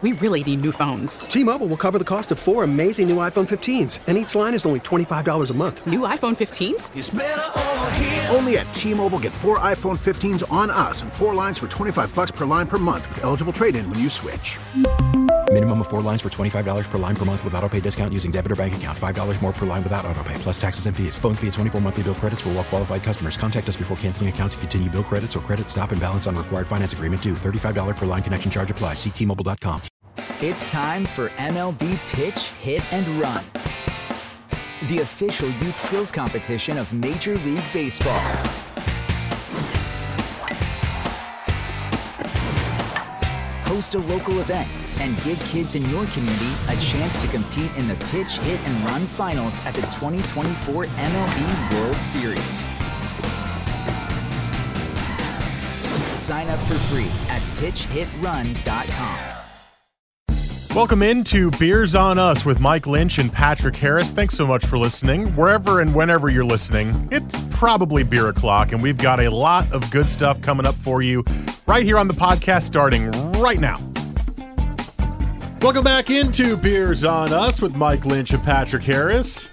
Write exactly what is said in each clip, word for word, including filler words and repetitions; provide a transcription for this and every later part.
We really need new phones. T-Mobile will cover the cost of four amazing new iPhone fifteens, and each line is only twenty-five dollars a month. New iPhone fifteens? It's better over here. Only at T-Mobile, get four iPhone fifteens on us and four lines for twenty-five dollars per line per month with eligible trade-in when you switch. Minimum of four lines for twenty-five dollars per line per month with autopay discount using debit or bank account. five dollars more per line without autopay, plus taxes and fees. Phone fee at twenty-four monthly bill credits for well-qualified customers. Contact us before canceling account to continue bill credits or credit stop and balance on required finance agreement due. thirty-five dollars per line connection charge applies. See T Mobile dot com. It's time for M L B Pitch, Hit, and Run, the official youth skills competition of Major League Baseball. Host a local event and give kids in your community a chance to compete in the Pitch, Hit, and Run finals at the twenty twenty-four M L B World Series. Sign up for free at pitch hit run dot com. Welcome into Beers on Us with Mike Lynch and Patrick Harris. Thanks so much for listening. Wherever and whenever you're listening, it's probably beer o'clock, and we've got a lot of good stuff coming up for you right here on the podcast starting right now. Welcome back into Beers on Us with Mike Lynch and Patrick Harris.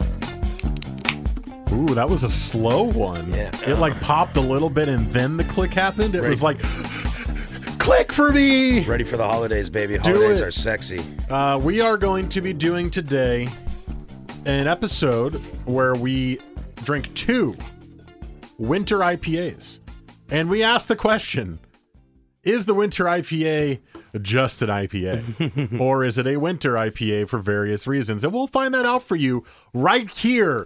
Ooh, that was a slow one. Yeah. It like popped a little bit and then the click happened. It Ready. was like... Click for me! Ready for the holidays, baby. Holidays are sexy. Uh, we are going to be doing today an episode where we drink two winter I P As. And we ask the question, is the winter I P A just an I P A? Or is it a winter I P A for various reasons? And we'll find that out for you right here.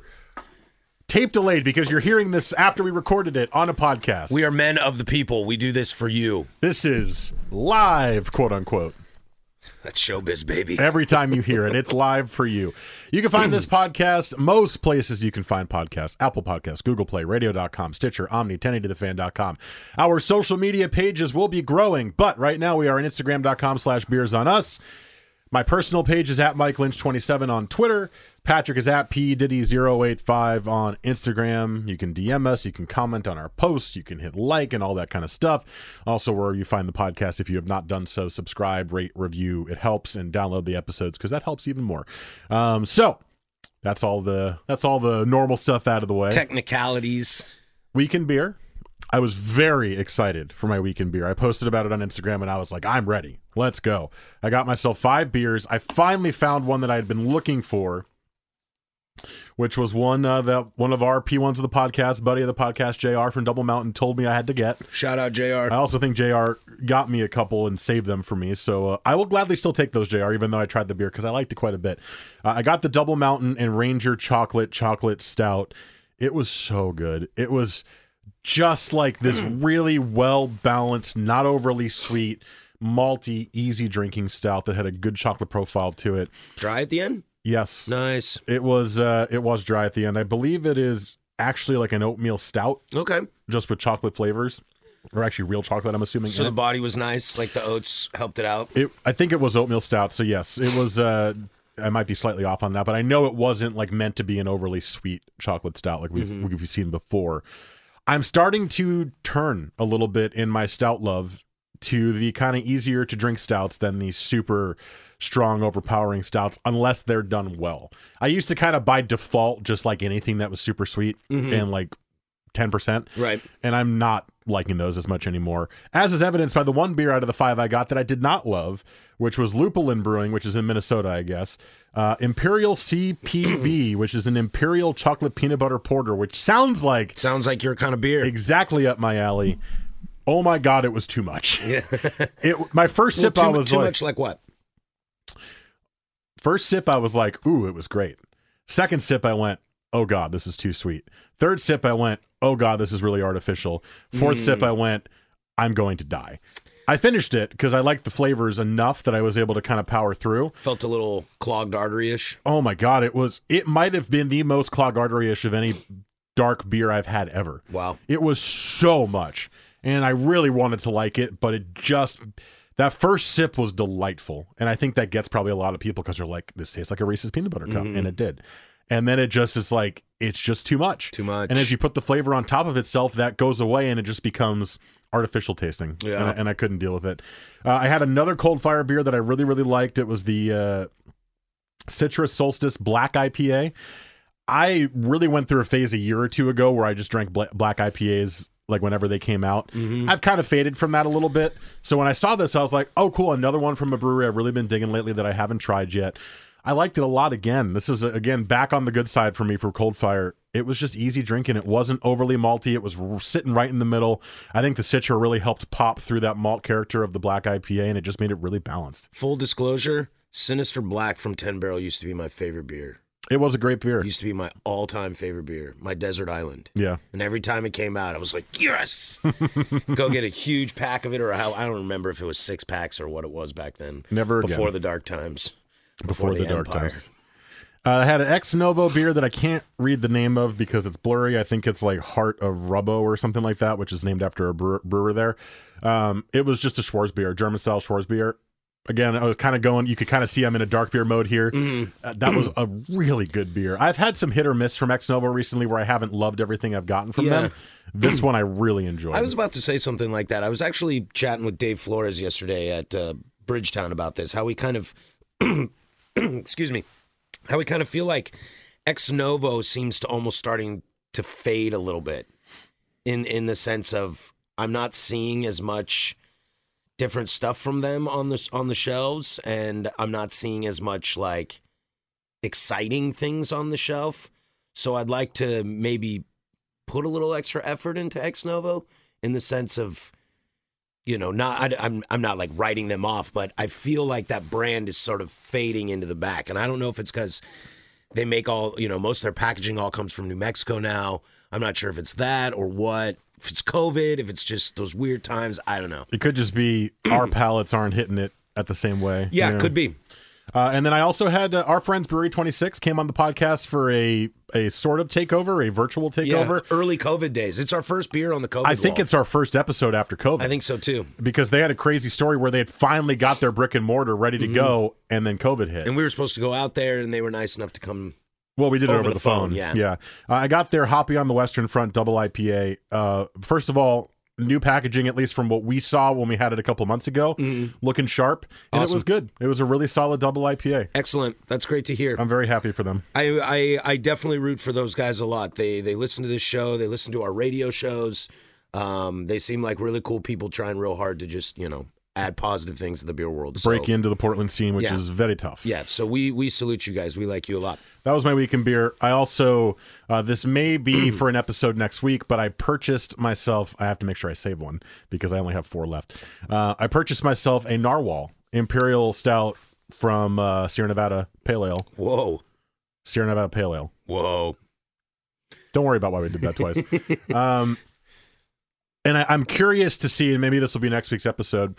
Tape delayed because you're hearing this after we recorded it on a podcast. We are men of the people. We do this for you. This is live, quote unquote. That's showbiz, baby. Every time you hear it, it's live for you. You can find this podcast most places you can find podcasts. Apple Podcasts, Google Play, radio dot com, Stitcher, Omni, ten eighty the fan dot com. Our social media pages will be growing, but right now we are on Instagram dot com slash beers on us. My personal page is at Mike Lynch twenty-seven on Twitter. Patrick is at P Diddy zero eight five on Instagram. You can D M us. You can comment on our posts. You can hit like and all that kind of stuff. Also, where you find the podcast, if you have not done so, subscribe, rate, review. It helps, and download the episodes because that helps even more. Um, so that's all the that's all the normal stuff out of the way. Technicalities. Weekend beer. I was very excited for my weekend beer. I posted about it on Instagram, and I was like, I'm ready. Let's go. I got myself five beers. I finally found one that I had been looking for, which was one uh, that one of our P ones of the podcast, buddy of the podcast, J R from Double Mountain, told me I had to get. Shout out, J R. I also think J R got me a couple and saved them for me, so uh, I will gladly still take those, J R, even though I tried the beer because I liked it quite a bit. Uh, I got the Double Mountain and Ranger Chocolate Chocolate Stout. It was so good. It was just like this really well-balanced, not overly sweet, malty, easy drinking stout that had a good chocolate profile to it. Dry at the end? Yes. Nice. It was uh, it was dry at the end. I believe it is actually like an oatmeal stout. Okay. Just with chocolate flavors. Or actually real chocolate, I'm assuming. So the body was nice, like the oats helped it out? It, I think it was oatmeal stout, so yes. It was, uh, I might be slightly off on that, but I know it wasn't like meant to be an overly sweet chocolate stout like we've, mm-hmm. we've seen before. I'm starting to turn a little bit in my stout love to the kind of easier to drink stouts than the super strong, overpowering stouts, unless they're done well. I used to kind of by default just like anything that was super sweet mm-hmm. and like ten percent. Right. And I'm not liking those as much anymore, as is evidenced by the one beer out of the five I got that I did not love, which was Lupulin Brewing, which is in Minnesota, I guess. Uh, Imperial C P B, which is an Imperial Chocolate Peanut Butter Porter, which sounds like... Sounds like your kind of beer. Exactly up my alley. Oh my God, it was too much. Yeah. it, my first well, sip, too, I was too like... Too much like what? First sip, I was like, ooh, it was great. Second sip, I went, oh God, this is too sweet. Third sip, I went, oh God, this is really artificial. Fourth mm. sip, I went, I'm going to die. I finished it because I liked the flavors enough that I was able to kind of power through. Felt a little clogged artery-ish. Oh my God, it was, it might have been the most clogged artery-ish of any dark beer I've had ever. Wow. It was so much. And I really wanted to like it, but it just, that first sip was delightful. And I think that gets probably a lot of people because they're like, this tastes like a Reese's peanut butter cup. Mm-hmm. And it did. And then it just is like, it's just too much. Too much. And as you put the flavor on top of itself, that goes away and it just becomes artificial tasting, Yeah. and, I, and I couldn't deal with it. Uh, I had another Cold Fire beer that I really, really liked. It was the uh, Citrus Solstice Black I P A. I really went through a phase a year or two ago where I just drank bla- black I P As like whenever they came out. Mm-hmm. I've kind of faded from that a little bit. So when I saw this, I was like, oh, cool. Another one from a brewery I've really been digging lately that I haven't tried yet. I liked it a lot again. This is, again, back on the good side for me for Cold Fire. It was just easy drinking. It wasn't overly malty. It was r- sitting right in the middle. I think the Citra really helped pop through that malt character of the black I P A, and it just made it really balanced. Full disclosure, Sinister Black from ten Barrel used to be my favorite beer. It was a great beer. It used to be my all-time favorite beer, my Desert Island. Yeah. And every time it came out, I was like, yes! Go get a huge pack of it, or how I don't remember if it was six packs or what it was back then. Never again. Before the dark times. Before, Before, the, the, dark Empire. times. Uh, I had an Ex Novo beer that I can't read the name of because it's blurry. I think it's like Heart of Rubbo or something like that, which is named after a brewer, brewer there. Um, it was just a Schwarzbier, German-style Schwarzbier. Again, I was kind of going, you could kind of see I'm in a dark beer mode here. Mm-hmm. Uh, that was a really good beer. I've had some hit or miss from Ex Novo recently where I haven't loved everything I've gotten from Yeah. them. This one I really enjoyed. I was about to say something like that. I was actually chatting with Dave Flores yesterday at uh, Bridgetown about this, how we kind of, excuse me, how we kind of feel like Ex Novo seems to almost starting to fade a little bit in, in the sense of I'm not seeing as much different stuff from them on the, on the shelves, and I'm not seeing as much like exciting things on the shelf. So I'd like to maybe put a little extra effort into Ex Novo in the sense of, you know, not I, I'm I'm not like writing them off, but I feel like that brand is sort of fading into the back, and I don't know if it's because they make all, you know, most of their packaging all comes from New Mexico now. I'm not sure if it's that or what. If it's COVID, if it's just those weird times, I don't know. It could just be our palates aren't hitting it at the same way. Yeah, you know? could be. Uh, and then I also had uh, our friends Brewery twenty-six came on the podcast for a a sort of takeover, a virtual takeover. Yeah, early COVID days. It's our first beer on the COVID I think wall. it's our first episode after COVID. I think so too. Because they had a crazy story where they had finally got their brick and mortar ready to Mm-hmm. go, and then COVID hit. And we were supposed to go out there, and they were nice enough to come. Well, we did it Over over the the phone. phone, yeah. yeah. Uh, I got their Hoppy on the Western Front double I P A. Uh, first of all, new packaging, at least from what we saw when we had it a couple months ago, looking sharp, and Awesome. it was good. It was a really solid double I P A. Excellent. That's great to hear. I'm very happy for them. I, I I definitely root for those guys a lot. They they listen to this show. They listen to our radio shows. Um, they seem like really cool people trying real hard to just, you know, add positive things to the beer world. Break so, into the Portland scene, which Yeah. is very tough. Yeah, so we we salute you guys. We like you a lot. That was my week in beer. I also, uh, this may be for an episode next week, but I purchased myself, I have to make sure I save one because I only have four left. Uh, I purchased myself a Narwhal Imperial Stout from uh, Sierra Nevada Pale Ale. Whoa. Sierra Nevada Pale Ale. Whoa. Don't worry about why we did that twice. um, and I, I'm curious to see, and maybe this will be next week's episode,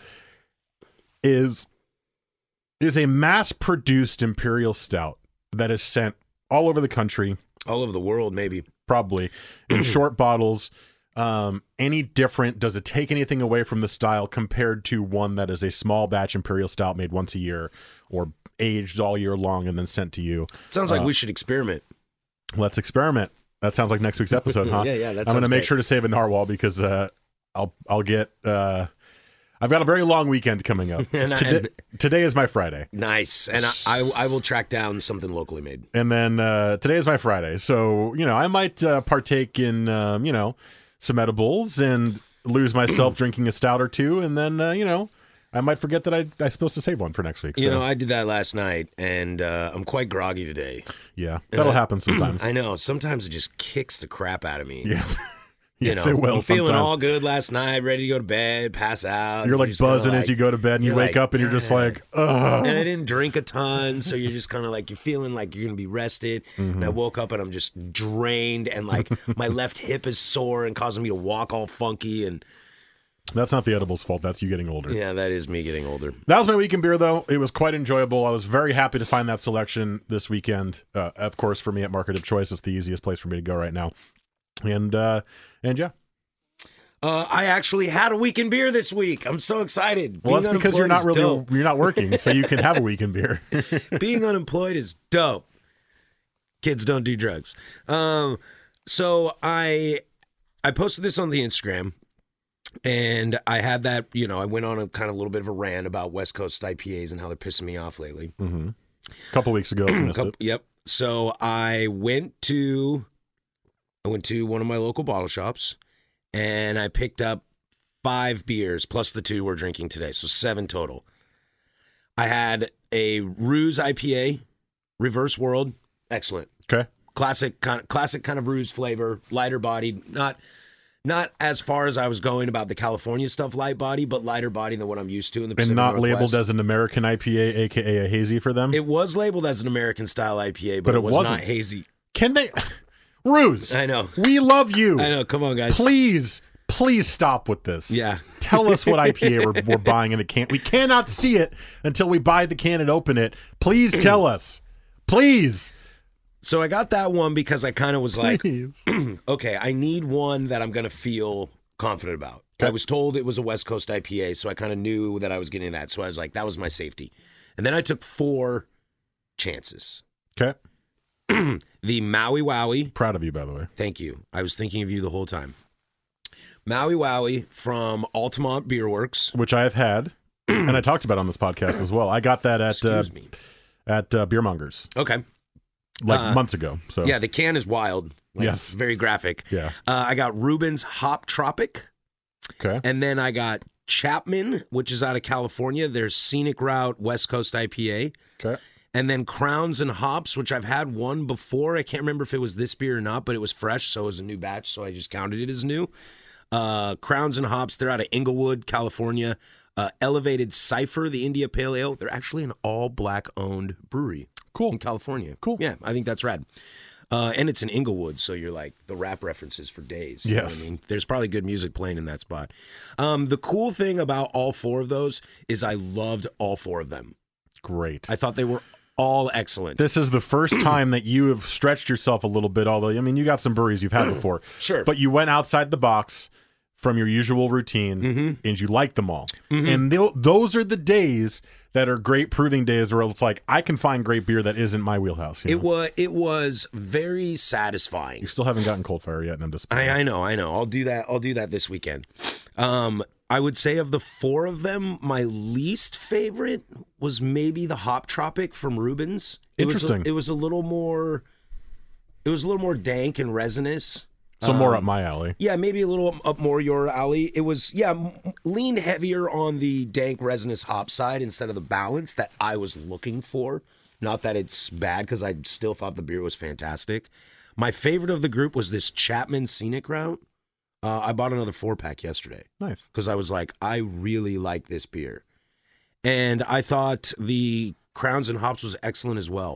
is, is a mass-produced Imperial Stout that is sent all over the country, All over the world, maybe. probably in short bottles, um, any different? Does it take anything away from the style compared to one that is a small batch Imperial Stout made once a year or aged all year long and then sent to you? Sounds like Uh, we should experiment. Let's experiment. That sounds like next week's episode, huh? Yeah, yeah, that I'm going to sounds make great. sure to save a Narwhal because uh, I'll I'll get. Uh, I've got a very long weekend coming up. And I- today, today is my Friday, Nice. And I, I I will track down something locally made. and then uh, today is my Friday. So you know, I might uh, partake in um, you know some edibles and lose myself drinking a stout or two, and then uh, you know I might forget that I I'm supposed to save one for next week. So You know, I did that last night, and uh, I'm quite groggy today. yeah, that'll uh, happen sometimes. I know. Sometimes it just kicks the crap out of me. yeah. You Yes, know, it will I'm feeling sometimes. all good last night, ready to go to bed, pass out. You're and like just kinda buzzing as like- you go to bed, and you you're wake like, up, and you're just "Yeah." like, ugh. And I didn't drink a ton, so you're just kind of like, you're feeling like you're going to be rested. Mm-hmm. And I woke up and I'm just drained, and like my left hip is sore and causing me to walk all funky. And That's not the edibles' fault. That's you getting older. yeah, that is me getting older. That was my week in beer, though. It was quite enjoyable. I was very happy to find that selection this weekend. Uh, of course, for me at Market of Choice, it's the easiest place for me to go right now. And uh, and yeah, Uh, I actually had a week in beer this week. I'm so excited. well, Being that's because you're not unemployed really is you're not working, so you can have a week in beer. dope. Being unemployed is dope. Kids don't do drugs. Um, so I I posted this on the Instagram, And I had that, you know, I went on a kind of little bit of a rant about West Coast I P As and how they're pissing me off lately. Mm-hmm. A couple weeks ago, you missed Couple, it. Yep. So I went to, I went to one of my local bottle shops, and I picked up five beers plus the two we're drinking today, so seven total. I had a Ruse I P A, Reverse World, excellent. Okay. Classic kind of classic kind of Ruse flavor, lighter bodied, not not as far as I was going about the California stuff, light body, but lighter body than what I'm used to in the Pacific And not Northwest. labeled as an American I P A, aka a hazy for them. It was labeled as an American style I P A, but, But it, it was wasn't. not hazy. Can they, Ruse? I know. We love you. I know. Come on, guys. Please, please stop with this. Yeah. Tell us what I P A we're, we're buying in a can. We cannot see it until we buy the can and open it. Please tell us. Please. So I got that one because I kind of was like, Please. okay, I need one that I'm going to feel confident about. Okay. I was told it was a West Coast I P A, so I kind of knew that I was getting that. So I was like, that was my safety. And then I took four chances. Okay. The Maui Wowie. Proud of you, by the way. Thank you. I was thinking of you the whole time. Maui Wowie from Altamont Beer Works. Which I have had, and I talked about on this podcast as well. I got that at uh, Excuse me. at uh, Beer Mongers Okay. like Uh, months ago. So Yeah, the can is wild. Like, Yes. Very graphic. Yeah. Uh, I got Rubens Hop Tropic. Okay. And then I got Chapman, which is out of California. There's Scenic Route West Coast I P A. Okay. And then Crowns and Hops, which I've had one before. I can't remember if it was this beer or not, but it was fresh, so it was a new batch, so I just counted it as new. Uh, Crowns and Hops, they're out of Inglewood, California. Uh, Elevated Cipher, the India Pale Ale. They're actually an all-black owned brewery. Cool. In California. Cool. Yeah, I think that's rad. Uh, and it's in Inglewood, so you're like the rap references for days. You know Yes. what I mean? There's probably good music playing in that spot. Um, the cool thing about all four of those is I loved all four of them. Great. I thought they were all excellent. This is the first time that you have stretched yourself a little bit, although, I mean, you got some breweries you've had before. Sure. But you went outside the box from your usual routine, Mm-hmm. and you liked them all. And th- those are the days that are great proving days where it's like, I can find great beer that isn't my wheelhouse. You It know? was it was very satisfying. You still haven't gotten Cold Fire yet, and I'm disappointed. I, I know, I know. I'll do that. I'll do that this weekend. Um, I would say of the four of them, my least favorite was maybe the Hop Tropic from Rubens. It Interesting. Was a, it was a little more. It was a little more dank and resinous. So more Um, up my alley. Yeah, maybe a little up more your alley. It was, yeah, m- leaned heavier on the dank resinous hop side instead of the balance that I was looking for. Not that it's bad, because I still thought the beer was fantastic. My favorite of the group was this Chapman Scenic Route. Uh, I bought another four pack yesterday Nice. because I was like, I really like this beer. And I thought the Crowns and Hops was excellent as well.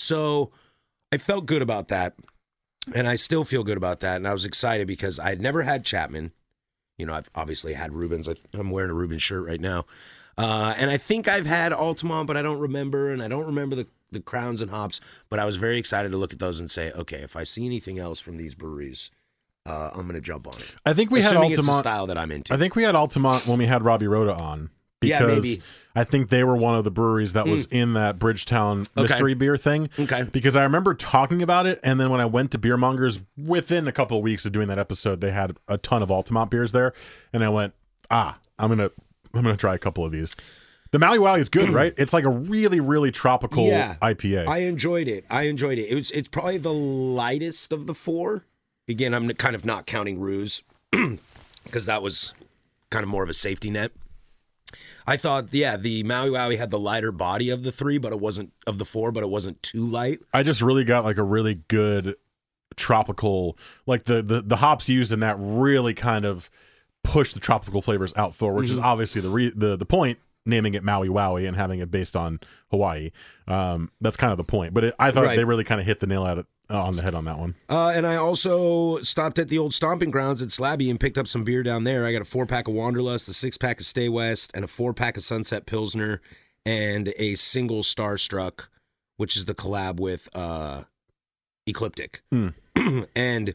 So I felt good about that. And I still feel good about that. And I was excited because I had never had Chapman. You know, I've obviously had Rubens. I, I'm wearing a Rubens shirt right now. Uh, and I think I've had Altamont, but I don't remember. And I don't remember the, the Crowns and Hops. But I was very excited to look at those and say, okay, if I see anything else from these breweries, uh, I'm going to jump on it. I think we Assuming had it's a Altamont. style that I'm into. I think we had Altamont when we had Robbie Rhoda on. Yeah, Because maybe. I think they were one of the breweries that was in that Bridgetown Okay. mystery beer thing. Okay. Because I remember talking about it, and then when I went to Beer Mongers, within a couple of weeks of doing that episode, they had a ton of Altamont beers there, and I went, ah, I'm gonna, I'm gonna try a couple of these. The Maui Wowie is good, right? It's like a really, really tropical Yeah. I P A. I enjoyed it. I enjoyed it. It was. It's probably the lightest of the four. Again, I'm kind of not counting Ruse because that was kind of more of a safety net. I thought, yeah, the Maui Wowie had the lighter body of the three, but it wasn't of the four, but it wasn't too light. I just really got like a really good tropical, like the the, the hops used in that really kind of push the tropical flavors out for, which is obviously the re, the the point, naming it Maui Wowie and having it based on Hawaii. Um, that's kind of the point. But it, I thought Right. they really kind of hit the nail out of, uh, on the head on that one. Uh, and I also stopped at the old stomping grounds at Slabby and picked up some beer down there. I got a four pack of Wanderlust, a six pack of Stay West, and a four pack of Sunset Pilsner, and a single Starstruck, which is the collab with uh, Ecliptic. Mm. And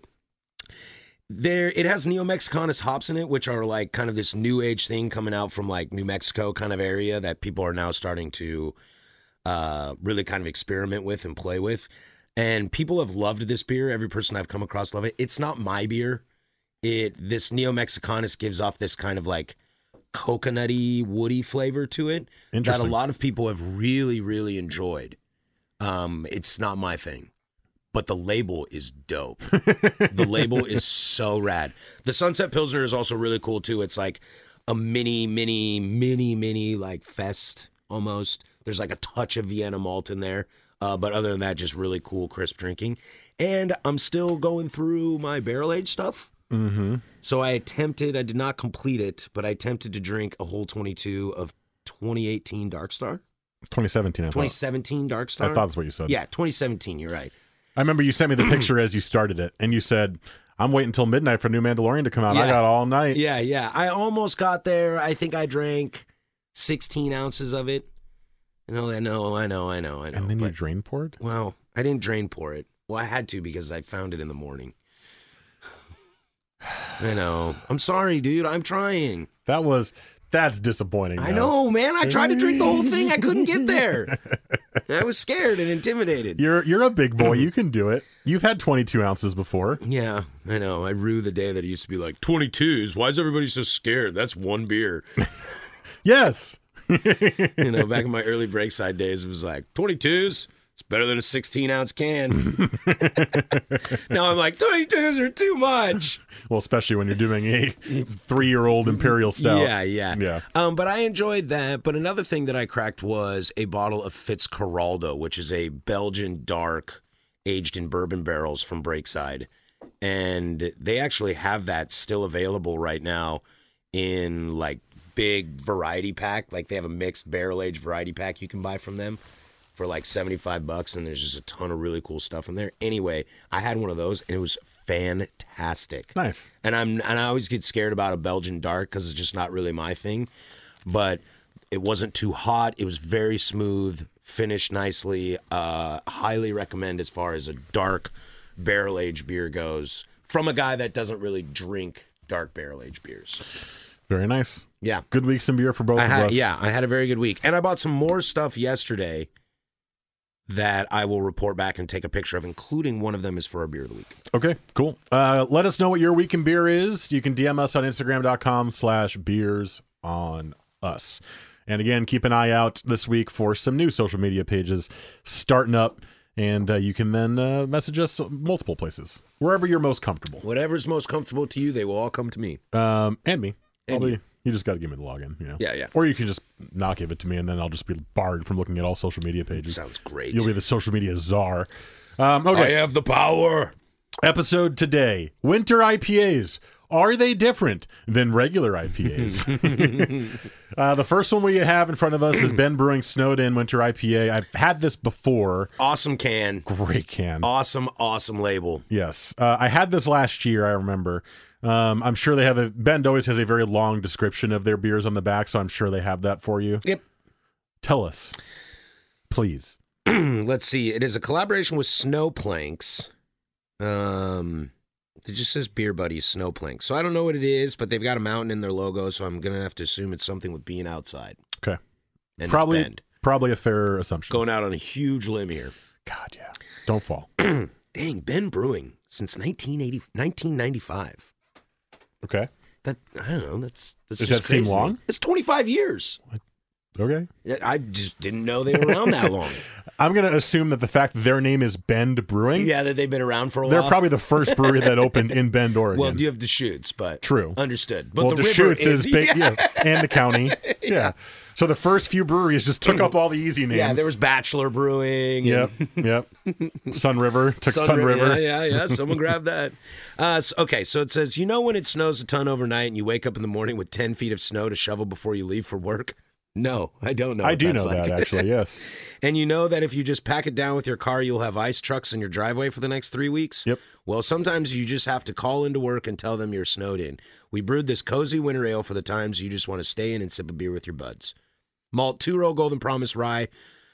there, it has Neo Mexicanus hops in it, which are like kind of this new age thing coming out from like New Mexico kind of area that people are now starting to uh, really kind of experiment with and play with. And people have loved this beer. Every person I've come across love it. It's not my beer. it this Neo Mexicanus gives off this kind of like coconutty, woody flavor to it that a Interesting. lot of people have really, really enjoyed. Um, it's not my thing, but the label is dope. The label is so rad. The Sunset Pilsner is also really cool too. It's like a mini, mini, mini, mini like fest almost. There's like a touch of Vienna malt in there. Uh, but other than that, just really cool, crisp drinking. And I'm still going through my barrel age stuff. Mm-hmm. So I attempted, I did not complete it, but I attempted to drink a whole twenty-two of twenty eighteen Dark Star. twenty seventeen, I thought. twenty seventeen Dark Star? I thought that's what you said. Yeah, twenty seventeen, you're right. I remember you sent me the picture as you started it, and you said, I'm waiting until midnight for New Mandalorian to come out. Yeah. I got all night. Yeah, yeah. I almost got there. I think I drank sixteen ounces of it. You know, I know, I know, I know, I know. And then you but, drain poured? Well, I didn't drain pour it. Well, I had to because I found it in the morning. I know. I'm sorry, dude. I'm trying. That was, that's disappointing. I though. know, man. I tried to drink the whole thing. I couldn't get there. I was scared and intimidated. You're you're a big boy. You can do it. You've had twenty-two ounces before. Yeah, I know. I rue the day that it used to be like, twenty-twos? Why is everybody so scared? That's one beer. Yes. You know, back in my early Breakside days, it was like, twenty-twos? It's better than a sixteen-ounce can. Now I'm like, twenty-twos are too much. Well, especially when you're doing a three-year-old Imperial Stout. Yeah, yeah. Yeah. Um, but I enjoyed that. But another thing that I cracked was a bottle of Fitzcarraldo, which is a Belgian dark aged in bourbon barrels from Breakside. And they actually have that still available right now in like big variety pack. Like they have a mixed barrel-aged variety pack you can buy from them for like seventy-five bucks, and there's just a ton of really cool stuff in there. Anyway, I had one of those, and it was fantastic. Nice. And I'm and I always get scared about a Belgian dark because it's just not really my thing. But it wasn't too hot. It was very smooth, finished nicely. Uh, highly recommend as far as a dark barrel-aged beer goes from a guy that doesn't really drink dark barrel-aged beers. Very nice. Yeah. Good weeks in beer for both I of had, us. yeah, I had a very good week. And I bought some more stuff yesterday that I will report back and take a picture of, including one of them is for our beer of the week. Okay, cool. Uh, let us know what your week in beer is. You can D M us on Instagram.com slash beers on us. And again, keep an eye out this week for some new social media pages starting up. And uh, you can then uh, message us multiple places, wherever you're most comfortable. Whatever's most comfortable to you, they will all come to me. Um, and me. And Probably, you. you just got to give me the login. You know? Yeah, yeah. Or you can just not give it to me, and then I'll just be barred from looking at all social media pages. Sounds great. You'll be the social media czar. Um, okay. I have the power. Episode today, winter I P As. Are they different than regular I P As? uh, the first one we have in front of us is Ben Brewing Snowed In Winter I P A. I've had this before. Awesome can. Great can. Awesome, awesome label. Yes. Uh, I had this last year, I remember. Um, I'm sure they have a, Bend always has a very long description of their beers on the back, so I'm sure they have that for you. Yep. Tell us, please. Let's see. It is a collaboration with Snowplanks. Um, it just says Beer Buddies Snowplanks. So I don't know what it is, but they've got a mountain in their logo, so I'm going to have to assume it's something with being outside. Okay. And probably, it's Bend. probably a fair assumption. Going out on a huge limb here. God, yeah. Don't fall. Dang, Ben Brewing since nineteen eighty, nineteen ninety-five. Okay. That I don't know. That's, that's Does just that seem crazy to me. long? It's twenty-five years. Okay. I just didn't know they were around that long. I'm going to assume that the fact that their name is Bend Brewing, Yeah, that they've been around for a they're while. probably the first brewery that opened in Bend, Oregon. Well, you have Deschutes, but True. understood. But well, the Deschutes river is big, yeah, and the county. Yeah. So the first few breweries just took up all the easy names. Yeah, there was Bachelor Brewing. Yep, and yep. Sun River took Sun, Sun Ri- River. Yeah, yeah, yeah. Someone grabbed that. Uh, so, okay, so it says, you know when it snows a ton overnight and you wake up in the morning with ten feet of snow to shovel before you leave for work? No, I don't know. I what do that's know like. that, actually, yes. And you know that if you just pack it down with your car, you'll have ice trucks in your driveway for the next three weeks? Yep. Well, sometimes you just have to call into work and tell them you're snowed in. We brewed this cozy winter ale for the times you just want to stay in and sip a beer with your buds. Malt, two-row Golden Promise rye,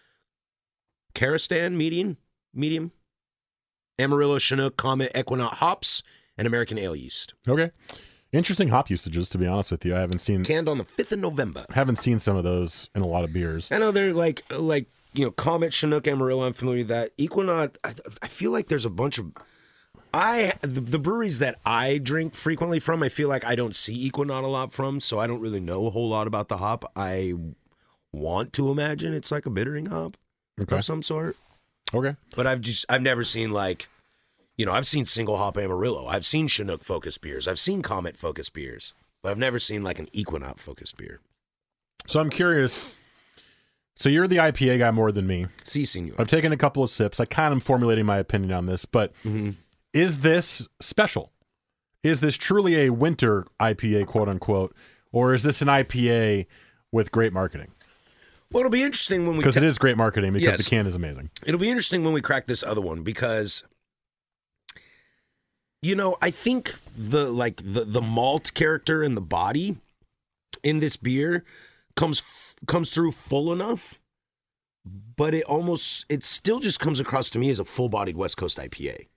Karistan medium, medium, Amarillo, Chinook, Comet, Equinaut hops, and American ale yeast. Okay. Interesting hop usages, to be honest with you. I haven't seen Canned on the fifth of November. haven't seen some of those in a lot of beers. I know they're like, like you know, Comet, Chinook, Amarillo, I'm familiar with that. Equinaut, I, I feel like there's a bunch of, I the, the breweries that I drink frequently from, I feel like I don't see Equinaut a lot from, so I don't really know a whole lot about the hop. I want to imagine it's like a bittering hop okay. of some sort. Okay. But I've just I've never seen like, you know, I've seen single hop Amarillo. I've seen Chinook focused beers. I've seen Comet focused beers. But I've never seen like an Equinaut focused beer. So I'm curious. So you're the I P A guy more than me. Si, senor. I've taken a couple of sips. I kind of am formulating my opinion on this, but Mm-hmm. is this special? Is this truly a winter I P A, quote unquote, or is this an I P A with great marketing? Well, it'll be interesting when we Because it is great marketing because Yes. the can is amazing. It'll be interesting when we crack this other one because, you know, I think the like the the malt character in the body in this beer comes comes through full enough, but it almost it still just comes across to me as a full-bodied West Coast I P A.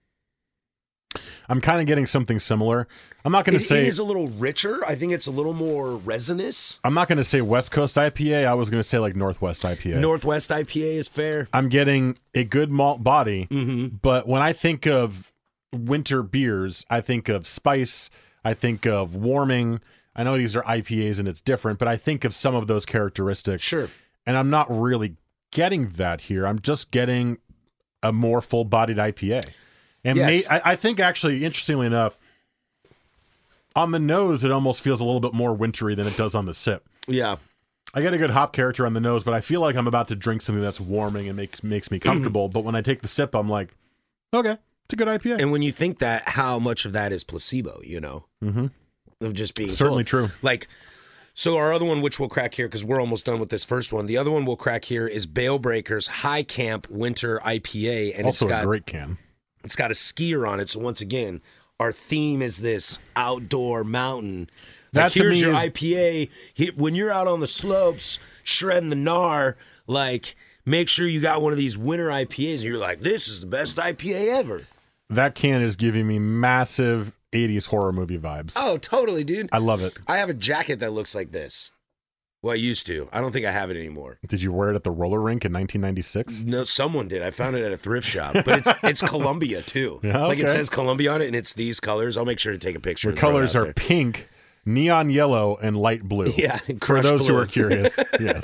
I'm kind of getting something similar. I'm not going to It, say it is a little richer. I think it's a little more resinous. I'm not going to say West Coast I P A. I was going to say like Northwest I P A. Northwest I P A is fair. I'm getting a good malt body, Mm-hmm. but when I think of winter beers, I think of spice, I think of warming. I know these are I P As and it's different, but I think of some of those characteristics. Sure. And I'm not really getting that here. I'm just getting a more full-bodied I P A. And Yes. may, I, I think actually, interestingly enough, on the nose, it almost feels a little bit more wintry than it does on the sip. Yeah. I get a good hop character on the nose, but I feel like I'm about to drink something that's warming and makes makes me comfortable. But when I take the sip, I'm like, okay, it's a good I P A. And when you think that, how much of that is placebo, you know? Mm-hmm. Of just being Certainly told. true. Like, so our other one, which we'll crack here because we're almost done with this first one. The other one we'll crack here is Bale Breakers High Camp Winter I P A, and Also it's got a great can. it's got a skier on it. So once again, our theme is this outdoor mountain. That Like, to here's me your is- I P A. He- When you're out on the slopes shredding the gnar, like make sure you got one of these winter I P As, and you're like, this is the best I P A ever. That can is giving me massive eighties horror movie vibes. Oh, totally, dude. I love it. I have a jacket that looks like this. Well, I used to. I don't think I have it anymore. Did you wear it at the roller rink in nineteen ninety-six? No, someone did. I found it at a thrift shop, but it's it's Columbia too. Yeah, Like it okay. says Columbia on it, and it's these colors. I'll make sure to take a picture. The and throw it colors out are there. pink, neon yellow, and light blue. Yeah, For crushed those who blue. are curious. Yes.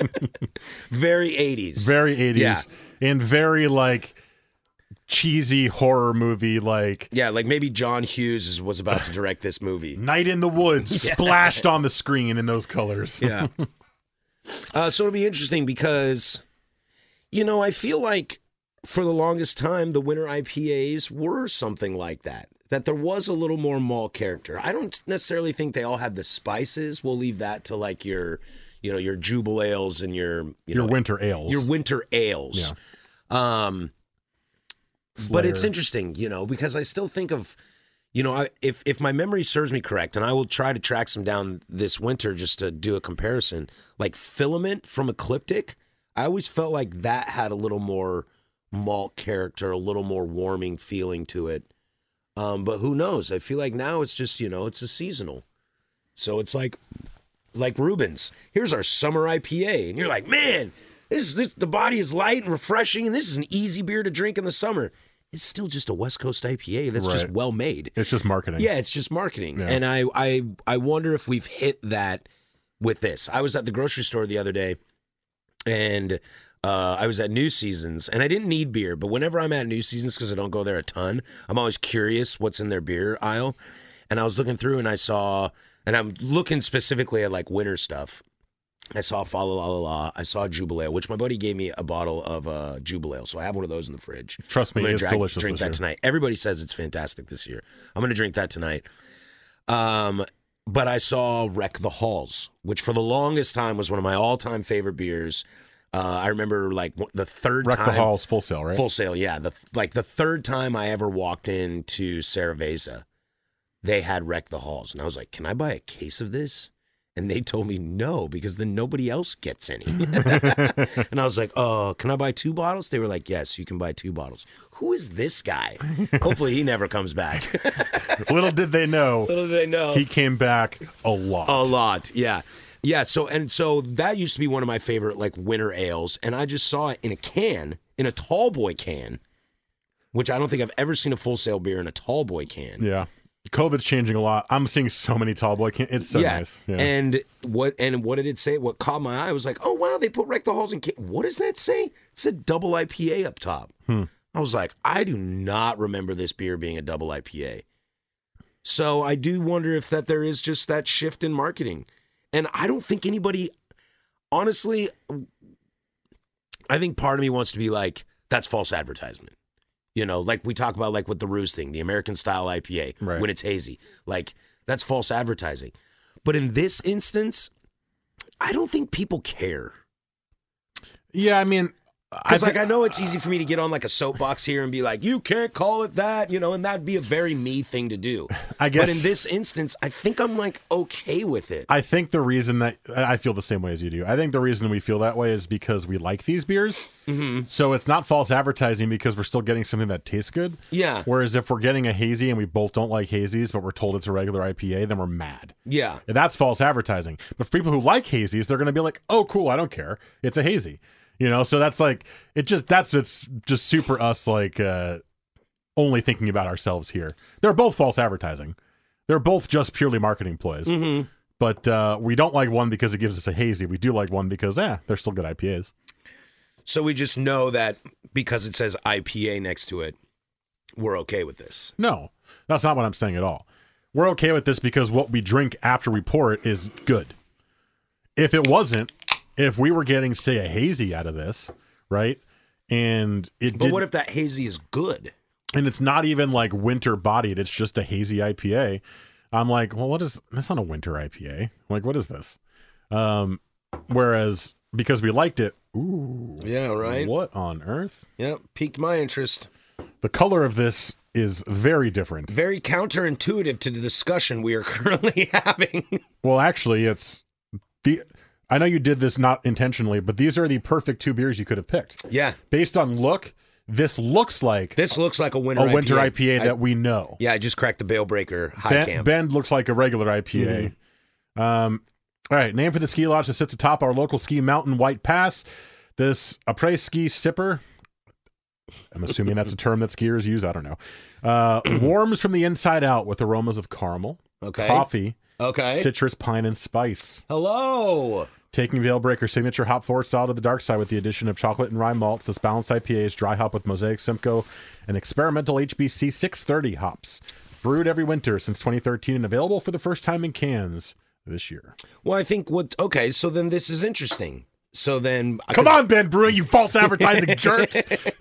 very eighties. Very eighties. Yeah. And very like cheesy horror movie, like Yeah, like maybe John Hughes is, was about to direct this movie. Night in the Woods splashed on the screen in those colors. Yeah. uh, so it'll be interesting because, you know, I feel like for the longest time, the winter I P As were something like that. That there was a little more malt character. I don't necessarily think they all had the spices. We'll leave that to like your, you know, your Jubal ales and your, you Your know, winter ales. your winter ales. Um, but it's interesting, you know, because I still think of, you know, I, if if my memory serves me correct, and I will try to track some down this winter just to do a comparison, like Filament from Ecliptic, I always felt like that had a little more malt character, a little more warming feeling to it. Um, but who knows? I feel like now it's just, you know, it's a seasonal. So it's like, like Rubens, here's our summer I P A. And you're like, man, this is this, the body is light and refreshing, and this is an easy beer to drink in the summer. It's still just a West Coast I P A that's just Right. well made. It's just marketing. Yeah, it's just marketing. Yeah. And I, I I wonder if we've hit that with this. I was at the grocery store the other day, and uh, I was at New Seasons, and I didn't need beer, but whenever I'm at New Seasons, because I don't go there a ton, I'm always curious what's in their beer aisle. And I was looking through, and I saw, and I'm looking specifically at like winter stuff. I saw Fa La La La La. I saw Jubal Ale, which my buddy gave me a bottle of uh, Jubal Ale, so I have one of those in the fridge. Trust me, I'm gonna it's drink, delicious Drink this that year. tonight. Everybody says it's fantastic this year. I'm going to drink that tonight. Um, but I saw Wreck the Halls, which for the longest time was one of my all-time favorite beers. Uh, I remember like w- the third Wreck time. the Halls full sale, right? Full sale, yeah. The like the third time I ever walked into Cerveza, they had Wreck the Halls, and I was like, "Can I buy a case of this?" And they told me no, because then nobody else gets any. And I was like, "Oh, can I buy two bottles?" They were like, "Yes, you can buy two bottles." Who is this guy? Hopefully, he never comes back. Little did they know, Little do they know. he came back a lot. A lot, yeah. Yeah, so and so that used to be one of my favorite like winter ales, and I just saw it in a can, in a tall boy can, which I don't think I've ever seen a Full Sail beer in a tall boy can. Yeah. COVID's changing a lot. I'm seeing so many tall boy cans. It's so yeah. nice. Yeah. And what and what did it say? What caught my eye was like, oh, wow, they put Rectal Halls in can. What does that say? It said double I P A up top. Hmm. I was like, I do not remember this beer being a double I P A. So I do wonder if that there is just that shift in marketing. And I don't think anybody, honestly, I think part of me wants to be like, that's false advertisement. You know, like we talk about like with the Ruse thing, the American style I P A, right. when it's hazy. Like, that's false advertising. But in this instance, I don't think people care. Yeah, I mean, Because, like, I know it's easy for me to get on, like, a soapbox here and be like, you can't call it that, you know, and that'd be a very me thing to do. I guess. But in this instance, I think I'm, like, okay with it. I think the reason that I feel the same way as you do, I think the reason we feel that way is because we like these beers. Mm-hmm. So it's not false advertising because we're still getting something that tastes good. Yeah. Whereas if we're getting a hazy and we both don't like hazies, but we're told it's a regular I P A, then we're mad. Yeah. And that's false advertising. But for people who like hazies, they're going to be like, oh, cool, I don't care. It's a hazy. You know, so that's like, it just, that's, it's just super us, like, uh, only thinking about ourselves here. They're both false advertising. They're both just purely marketing ploys. Mm-hmm. But uh, we don't like one because it gives us a hazy. We do like one because, eh, they're still good I P As. So we just know that because it says I P A next to it, we're okay with this. No, that's not what I'm saying at all. We're okay with this because what we drink after we pour it is good. If it wasn't, if we were getting, say, a hazy out of this, right, and it But did, what if that hazy is good? and it's not even like winter bodied, it's just a hazy I P A, I'm like, well, what is, that's not a winter I P A. Like, what is this? Um, whereas because we liked it, ooh, Yeah, right? what on earth? Yeah, piqued my interest. The color of this is very different. Very counterintuitive to the discussion we are currently having. Well, actually, it's the. I know you did this not intentionally, but these are the perfect two beers you could have picked. Yeah. Based on look, this looks like This looks like a winter a winter I P A I- that we know. Yeah, I just cracked the Bale Breaker high Ben, camp. Bend looks like a regular I P A. Mm-hmm. Um, all right, name for the ski lodge that sits atop our local ski mountain, White Pass. This après ski sipper. I'm assuming that's a term that skiers use. I don't know. Uh, warms from the inside out with aromas of caramel, Okay. coffee, Okay. citrus, pine, and spice. Hello. Taking Veil Breaker's signature hop forward style to the dark side with the addition of chocolate and rye malts, this balanced I P A is dry hop with Mosaic, Simcoe, and experimental H B C six thirty hops. Brewed every winter since twenty thirteen and available for the first time in cans this year. Well, I think what. Okay, so then this is interesting. So then, Come on, Ben Brewing, you false advertising jerks!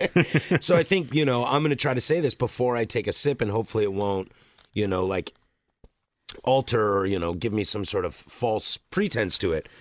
So I think, you know, I'm going to try to say this before I take a sip, and hopefully it won't, you know, like alter or, you know, give me some sort of false pretense to it.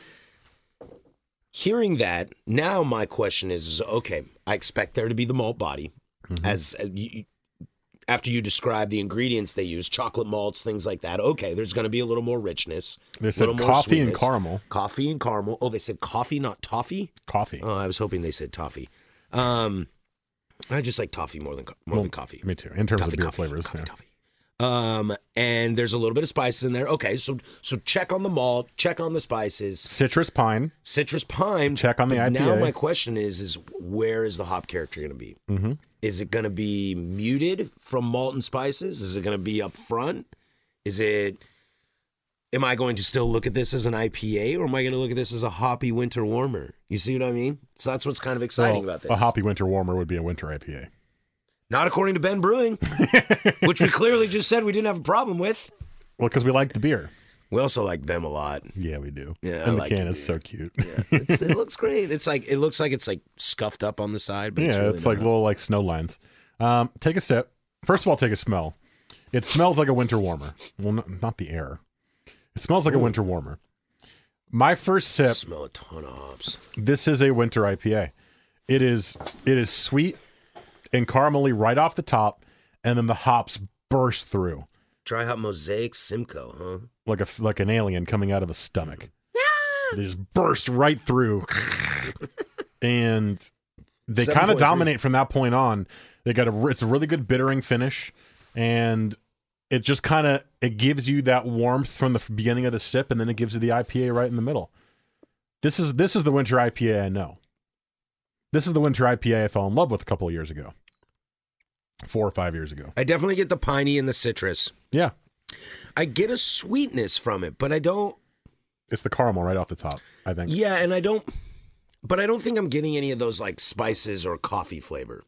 Hearing that, now my question is, is okay, I expect there to be the malt body. Mm-hmm. As uh, you, after you describe the ingredients they use, chocolate malts, things like that. Okay, there's going to be a little more richness. They said little more coffee and sweetness. caramel. Coffee and caramel. Oh, they said coffee, not toffee? Coffee. Oh, I was hoping they said toffee. Um, I just like toffee more than co- more Well, than coffee. Me too, in terms Toffee, of beer coffee, flavors. Coffee, yeah. toffee. Um, and there's a little bit of spices in there. Okay, so so check on the malt, check on the spices. Citrus pine. Citrus pine. Check on the but I P A. Now my question is, is where is the hop character going to be? Mm-hmm. Is it going to be muted from malt and spices? Is it going to be up front? Is it? Am I going to still look at this as an I P A, or am I going to look at this as a hoppy winter warmer? You see what I mean? So that's what's kind of exciting Well, about this. a hoppy winter warmer would be a winter I P A. Not according to Ben Brewing, which we clearly just said we didn't have a problem with. Well, because we like the beer. We also like them a lot. Yeah, we do. Yeah, I and the like can the is so cute. Yeah, it's, it looks great. It's like it looks like it's like scuffed up on the side, but yeah, it's, really it's like not. little like snow lines. Um, take a sip. First of all, take a smell. It smells like a winter warmer. Well, not, not the air. It smells like Ooh. a winter warmer. My first sip. Smell a ton of hops. This is a winter I P A. It is. It is sweet and caramely right off the top, and then the hops burst through Dry hop Mosaic Simcoe, huh? like a like an alien coming out of a stomach. They just burst right through, and they seven kind of point three. dominate from that point on. They got a it's a really good bittering finish, and it just kind of it gives you that warmth from the beginning of the sip, and then it gives you the I P A right in the middle. This is this is the winter I P A I know. This is the winter I P A I fell in love with a couple of years ago. four or five years ago. I definitely get the piney and the citrus. Yeah. I get a sweetness from it, but I don't. It's the caramel right off the top, I think. Yeah, and I don't. But I don't think I'm getting any of those like spices or coffee flavor.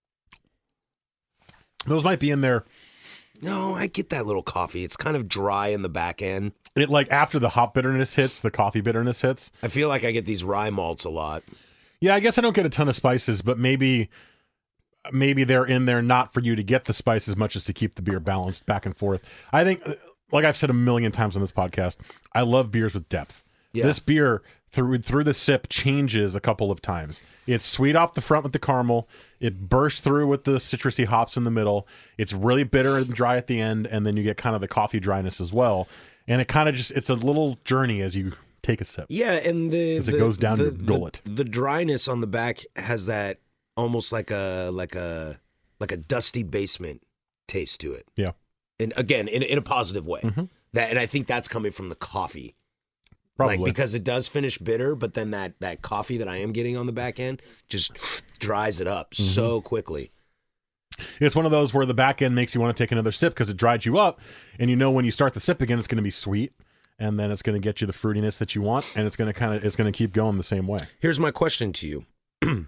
Those might be in there. No, I get that little coffee. It's kind of dry in the back end. It like after the hop bitterness hits, the coffee bitterness hits. I feel like I get these rye malts a lot. Yeah, I guess I don't get a ton of spices, but maybe maybe they're in there not for you to get the spice as much as to keep the beer balanced back and forth. I think, like I've said a million times on this podcast, I love beers with depth. Yeah. This beer through through the sip changes a couple of times. It's sweet off the front with the caramel. It bursts through with the citrusy hops in the middle. It's really bitter and dry at the end, and then you get kind of the coffee dryness as well. And it kind of just, it's a little journey as you take a sip. Yeah, and the as the, it goes down the, your gullet. The, the dryness on the back has that almost like a like a like a dusty basement taste to it. Yeah. And again, in in a positive way. Mm-hmm. That and I think that's coming from the coffee. Probably. Like, because it does finish bitter, but then that, that coffee that I am getting on the back end just dries it up mm-hmm. so quickly. It's one of those where the back end makes you want to take another sip because it dried you up, and you know when you start the sip again, it's going to be sweet, and then it's going to get you the fruitiness that you want, and it's going to kind of it's going to keep going the same way. Here's my question to you.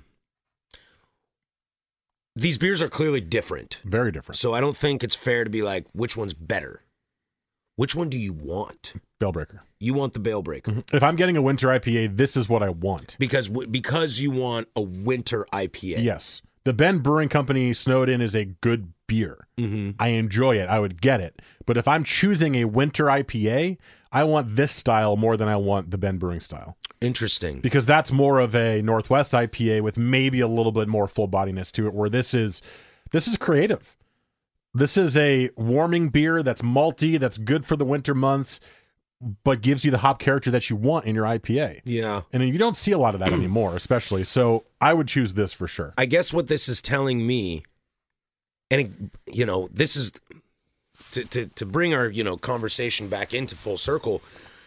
These beers are clearly different. Very different. So I don't think it's fair to be like, which one's better? Which one do you want? Bellbreaker. You want the Bellbreaker. Mm-hmm. If I'm getting a winter I P A, this is what I want. Because because you want a winter I P A. Yes. The Ben Brewing Company Snowed In is a good beer. Mm-hmm. I enjoy it. I would get it. But if I'm choosing a winter I P A, I want this style more than I want the Ben Brewing style. Interesting. Because that's more of a Northwest I P A with maybe a little bit more full bodiness to it, where this is this is creative. This is a warming beer that's malty, that's good for the winter months, but gives you the hop character that you want in your I P A. Yeah. And you don't see a lot of that anymore, especially. So I would choose this for sure. I guess what this is telling me, and, it, you know, this is to, to, to bring our, you know, conversation back into full circle.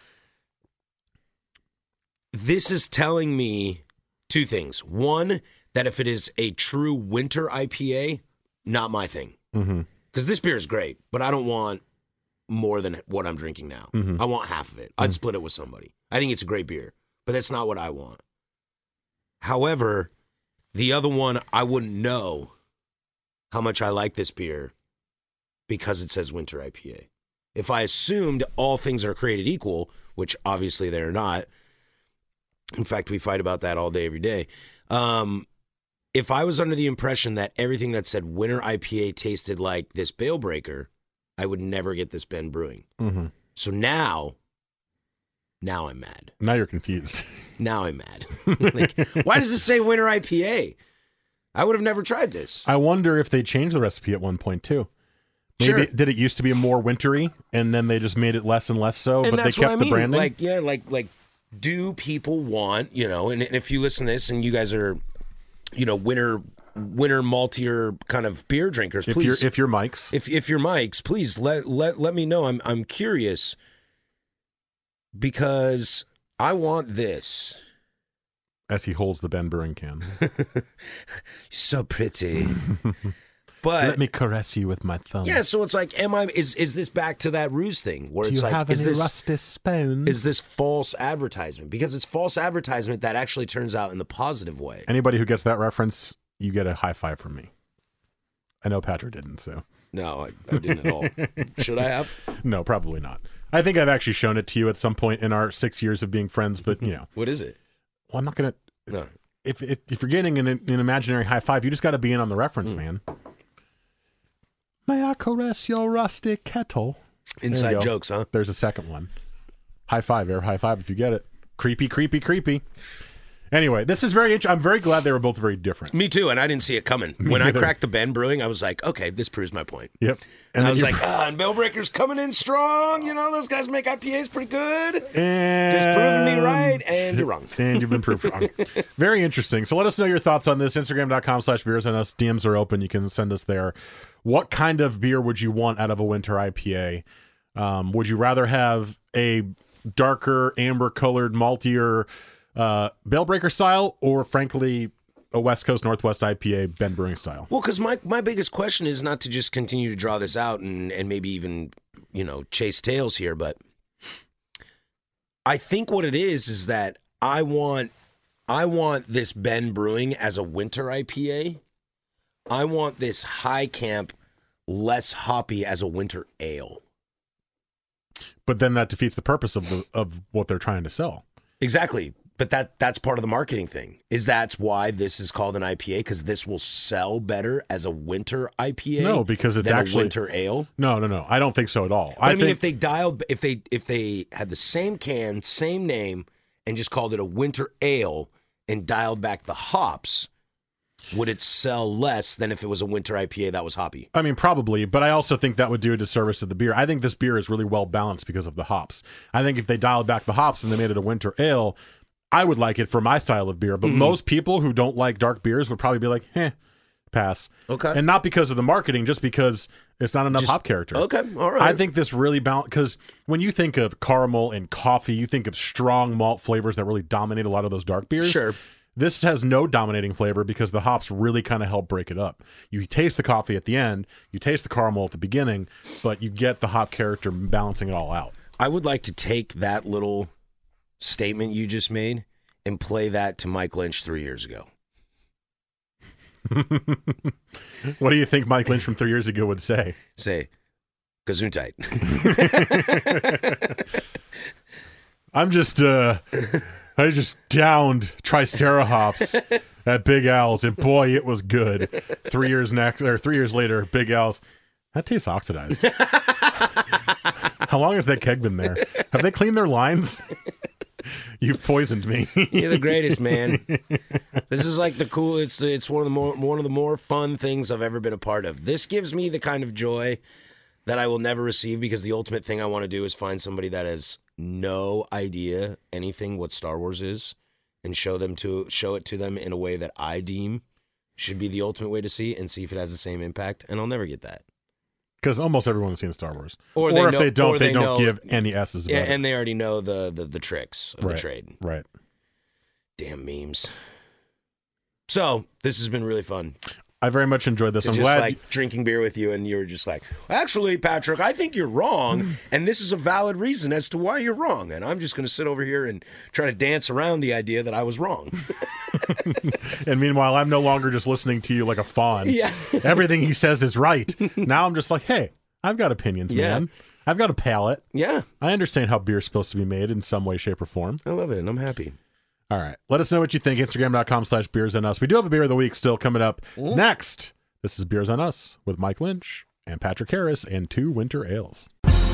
This is telling me two things. One, that if it is a true winter I P A, not my thing. Mm-hmm. Because this beer is great, but I don't want more than what I'm drinking now. Mm-hmm. I want half of it. I'd mm-hmm. split it with somebody. I think it's a great beer, but that's not what I want. However, the other one, I wouldn't know how much I like this beer because it says winter I P A. If I assumed all things are created equal, which obviously they're not, in fact, we fight about that all day, every day. Um, if I was under the impression that everything that said winter I P A tasted like this Bellbreaker, I would never get this Ben Brewing. Mm-hmm. So now, now I'm mad. Now you're confused. Now I'm mad. Like, why does it say winter I P A? I would have never tried this. I wonder if they changed the recipe at one point too. Maybe Sure. did it used to be more wintry, and then they just made it less and less so, And but they that's kept what I the mean. branding? Like, yeah, like, like, do people want, you know, and, and if you listen to this and you guys are, you know, winter, winter maltier kind of beer drinkers, if please. you're if you're Mike's, If if you're Mike's, please let let let me know. I'm I'm curious because I want this. as he holds the Ben Brewing can. So pretty. But let me caress you with my thumb. yeah, so it's like, am I? Is is this back to that ruse thing where Do it's you like, have is any this rusty spoons? is this false advertisement? Because it's false advertisement that actually turns out in the positive way. Anybody who gets that reference, you get a high five from me. I know Patrick didn't, so No, I, I didn't at all. Should I have? no, probably not. I think I've actually shown it to you at some point in our six years of being friends, but you know, What is it? well, I'm not gonna. No. If, if if you're getting an, an imaginary high five, you just got to be in on the reference, Mm. man. May I caress your rusty kettle? There you Inside go. jokes, huh? There's a second one. High five, air high five if you get it. Creepy, creepy, creepy. Anyway, this is very interesting. I'm very glad they were both very different. Me too, and I didn't see it coming. When I neither. cracked the Ben Brewing, I was like, okay, this proves my point. Yep. And, I then was you- like, ah, and Bellbreaker's coming in strong. You know, those guys make I P As pretty good. and Just proving me right, and you're wrong. And you've been proved wrong. Very interesting. So let us know your thoughts on this. Instagram.com slash beers on us. D Ms are open. You can send us there. What kind of beer would you want out of a winter I P A? Um, would you rather have a darker, amber-colored, maltier uh, Bellbreaker style, or frankly, a West Coast Northwest I P A, Ben Brewing style. Well, because my, my biggest question is not to just continue to draw this out and, and maybe even, you know, chase tails here, but I think what it is is that I want I want this Ben Brewing as a winter I P A. I want this high camp, less hoppy as a winter ale. But then that defeats the purpose of the of what they're trying to sell. Exactly. But that that's part of the marketing thing. Is that's why this is called an I P A, because this will sell better as a winter I P A. No, because it's than actually a winter ale. No, no, no. I don't think so at all. But I, I mean, think, if they dialed, if they if they had the same can, same name, and just called it a winter ale and dialed back the hops, would it sell less than if it was a winter I P A that was hoppy? I mean, probably, but I also think that would do a disservice to the beer. I think this beer is really well balanced because of the hops. I think if they dialed back the hops and they made it a winter ale, I would like it for my style of beer. But mm-hmm. most people who don't like dark beers would probably be like, eh, pass. Okay. And not because of the marketing, just because it's not enough just, hop character. Okay, all right. I think this really balanced, because when you think of caramel and coffee, you think of strong malt flavors that really dominate a lot of those dark beers. Sure. This has no dominating flavor because the hops really kind of help break it up. You taste the coffee at the end, you taste the caramel at the beginning, but you get the hop character balancing it all out. I would like to take that little statement you just made and play that to Mike Lynch three years ago. What do you think Mike Lynch from three years ago would say? Say, Gesundheit. I'm just, uh, I just downed Tricera hops at Big Al's, and boy, it was good. Three years next, or three years later, Big Al's, that tastes oxidized. How long has that keg been there? Have they cleaned their lines? You poisoned me. You're the greatest, man. This is like the cool. It's the, it's one of the more one of the more fun things I've ever been a part of. This gives me the kind of joy that I will never receive, because the ultimate thing I want to do is find somebody that has no idea anything what Star Wars is, and show them to show it to them in a way that I deem should be the ultimate way to see, and see if it has the same impact. And I'll never get that. Because almost everyone's seen Star Wars. Or, or they if know, they don't, they, they don't know, give any S's about yeah, it. and they already know the, the, the tricks of right, the trade. Right. Damn memes. So, this has been really fun. I very much enjoyed this. It's I'm just glad like you... drinking beer with you, and you're just like, actually, Patrick, I think you're wrong, and this is a valid reason as to why you're wrong. And I'm just going to sit over here and try to dance around the idea that I was wrong. And meanwhile, I'm no longer just listening to you like a fawn. Yeah. Everything he says is right. Now I'm just like, hey, I've got opinions, Yeah. man. I've got a palate. Yeah. I understand how beer's supposed to be made in some way, shape, or form. I love it, and I'm happy. All right. Let us know what you think. Instagram.com slash Beers on Us. We do have a beer of the week still coming up Mm. next. This is Beers on Us with Mike Lynch and Patrick Harris and two winter ales.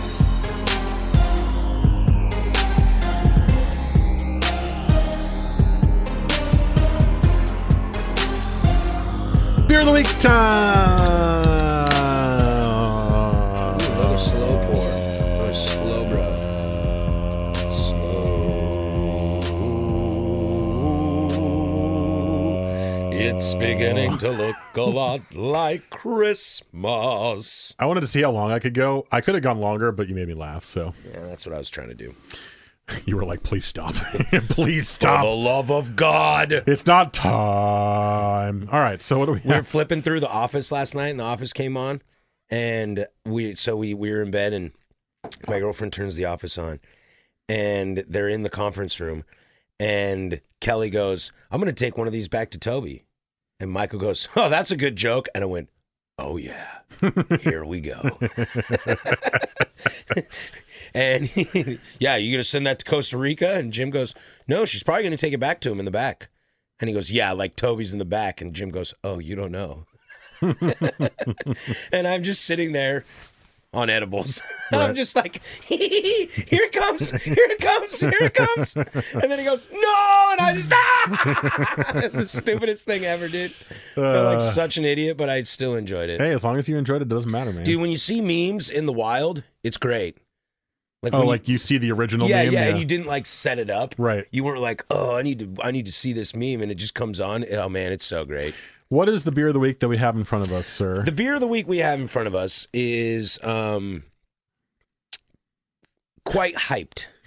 Beer of the week time. Ooh, another slow pour. Another slow, bro. Slow. It's beginning to look a lot like Christmas. I wanted to see how long I could go. I could have gone longer, but you made me laugh. So Yeah, that's what I was trying to do. you were like, please stop. Please stop. For the love of God. It's not time. All right. So what do we have? We were flipping through The Office last night, and The Office came on, and we so we, we were in bed, and my girlfriend turns The Office on, and they're in the conference room, and Kelly goes, I'm going to take one of these back to Toby. And Michael goes, oh, that's a good joke. And I went, oh, yeah, here we go. And he, yeah, you going to send that to Costa Rica? And Jim goes, no, she's probably going to take it back to him in the back. And he goes, yeah, like Toby's in the back. And Jim goes, oh, you don't know. And I'm just sitting there on edibles. Right. I'm just like, here it comes, here it comes, here it comes. And then he goes, no, and I just, ah! It's the stupidest thing ever, dude. I felt like such an idiot, but I still enjoyed it. Hey, as long as you enjoyed it, it doesn't matter, man. Dude, when you see memes in the wild, it's great. Like oh, when like you, you see the original yeah, meme? Yeah, and you didn't like set it up. Right. You weren't like, oh, I need to I need to see this meme, and it just comes on. Oh, man, it's so great. What is the beer of the week that we have in front of us, sir? The beer of the week we have in front of us is um, quite hyped.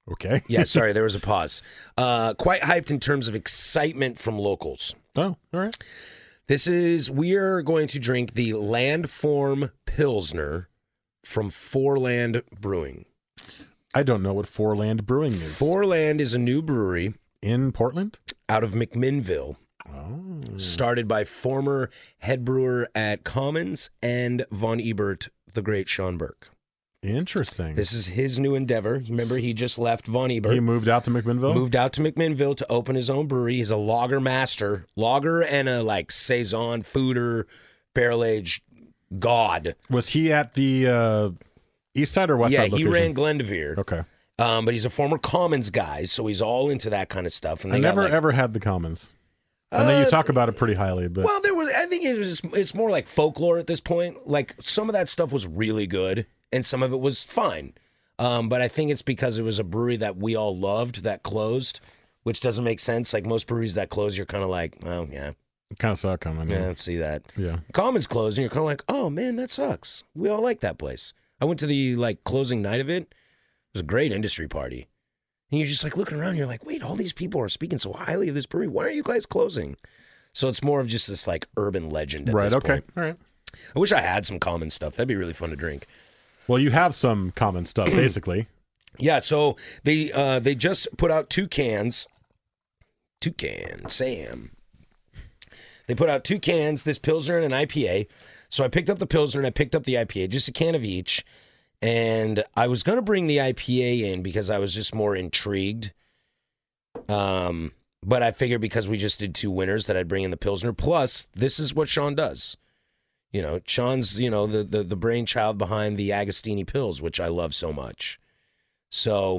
Okay. Yeah, sorry, there was a pause. Uh, quite hyped in terms of excitement from locals. Oh, all right. This is, we are going to drink the Landform Pilsner from Foreland Brewing. I don't know what Foreland Brewing is. Foreland is a new brewery In Portland? out of McMinnville. Oh. Started by former head brewer at Commons and Von Ebert, the great Sean Burke. Interesting. This is his new endeavor. Remember, he just left Von Ebert. He moved out to McMinnville? Moved out to McMinnville to open his own brewery. He's a lager master, lager and a like saison, fooder, barrel aged god. Was he at the uh, east side or west yeah, side he location? ran Glendevere. Okay. Um, but he's a former Commons guy, so he's all into that kind of stuff. And I they got, never like, ever had the Commons. I know you Uh, talk about it pretty highly, but Well, there was. I think it was. It's more like folklore at this point. Like some of that stuff was really good, and some of it was fine. Um, but I think it's because it was a brewery that we all loved that closed, which doesn't make sense. Like most breweries that close, you're kind of like, oh yeah, it kind of suck. I mean, yeah, see that. yeah. Commons closed, and you're kind of like, oh man, that sucks. We all like that place. I went to the like closing night of it. It was a great industry party, and you're just like looking around. You're like, wait, all these people are speaking so highly of this brewery. Why are you guys closing? So it's more of just this like urban legend. At Right. this Okay. point. All right. I wish I had some common stuff. That'd be really fun to drink. Well, you have some common stuff, basically. Yeah. So they uh, they just put out two cans. Two cans, Sam. They put out two cans, this Pilsner and an I P A. So I picked up the Pilsner and I picked up the I P A, just a can of each. And I was going to bring the I P A in because I was just more intrigued. Um, but I figured because we just did two winners that I'd bring in the Pilsner. Plus, this is what Sean does. You know, Sean's, you know, the, the, the brainchild behind the Agostini Pils, which I love so much. So.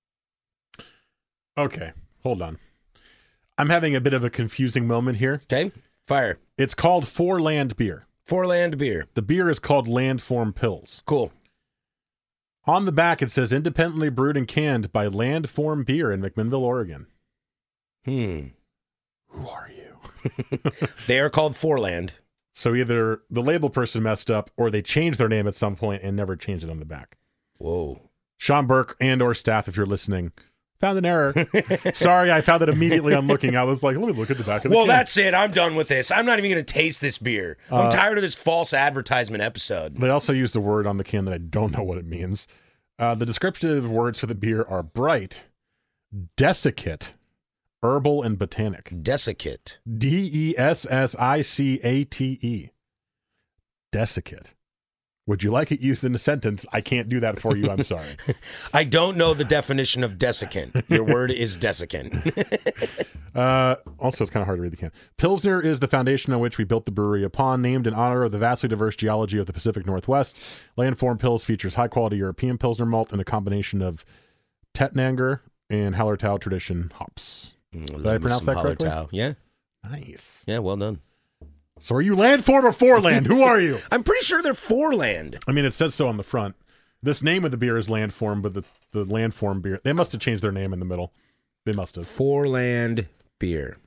Okay. Hold on. I'm having a bit of a confusing moment here. Okay. Fire. It's called Foreland Beer. Foreland Beer. The beer is called Landform Pils. Cool. On the back, it says independently brewed and canned by Landform Beer in McMinnville, Oregon. Hmm. Who are you? They are called Foreland. So either the label person messed up or they changed their name at some point and never changed it on the back. Whoa. Sean Burke and or staff, if you're listening, found an error. Sorry, I found it immediately on looking. I was like, let me look at the back of the Well, can. that's it. I'm done with this. I'm not even going to taste this beer. I'm Uh, tired of this false advertisement episode. They also used a word on the can that I don't know what it means. Uh, the descriptive words for the beer are bright, desiccate, herbal, and botanic. Desiccate. D E S S I C A T E. Desiccate. Would you like it used in a sentence? I can't do that for you. I'm sorry. I don't know the definition of desiccant. Your word is desiccant. Uh, also, it's kind of hard to read the can. Pilsner is the foundation on which we built the brewery upon, named in honor of the vastly diverse geology of the Pacific Northwest. Landform Pils features high-quality European Pilsner malt and a combination of Tettnanger and Hallertau tradition hops. Did I pronounce that correctly? Hallertau. Yeah. Nice. Yeah, well done. So are you Landform or Foreland? Who are you? I'm pretty sure they're Foreland. I mean, it says so on the front. This name of the beer is Landform, but the, the Landform beer, they must have changed their name in the middle. They must have. Foreland Beer.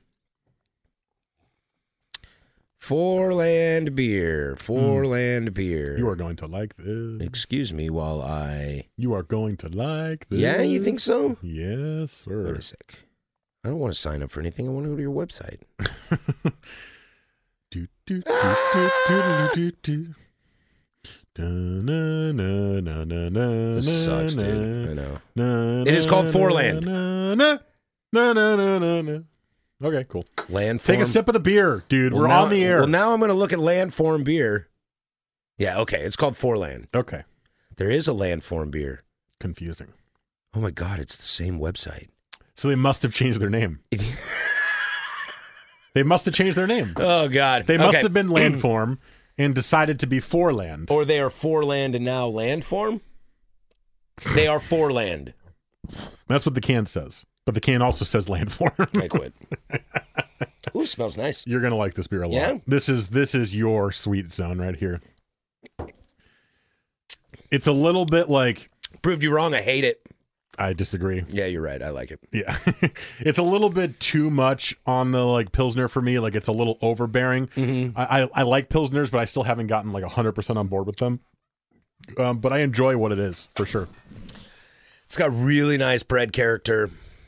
Foreland Beer. Foreland mm. Beer. You are going to like this. Excuse me while I... You are going to like this. Yeah, you think so? Yes, sir. Wait a sec. I don't want to sign up for anything. I want to go to your website. do, do, do, do, do, do, do. Da, na, na, na, na, na, This na, sucks, na, dude. I know. Na, It is called Foreland. Na, na, na, na, na, na, na. Okay, cool. Landform. Take a sip of the beer, dude. Well, We're now, on the air. Well, now I'm going to look at Landform Beer. Yeah, okay. It's called Foreland. Okay. There is a Landform Beer. Confusing. Oh, my God. It's the same website. So they must have changed their name. They must have changed their name. Oh, God. They must Okay. have been Landform and decided to be Foreland. Or they are Foreland and now Landform? They are Foreland. That's what the can says. But the can also says Landform. I quit. Ooh, smells nice. You're gonna like this beer a lot. Yeah? This is this is your sweet zone right here. It's a little bit like Proved you wrong. I hate it. I disagree. Yeah, you're right. I like it. Yeah. It's a little bit too much on the like Pilsner for me. Like it's a little overbearing. Mm-hmm. I, I I like Pilsners, but I still haven't gotten like one hundred percent on board with them. Um, but I enjoy what it is for sure. It's got really nice bread character.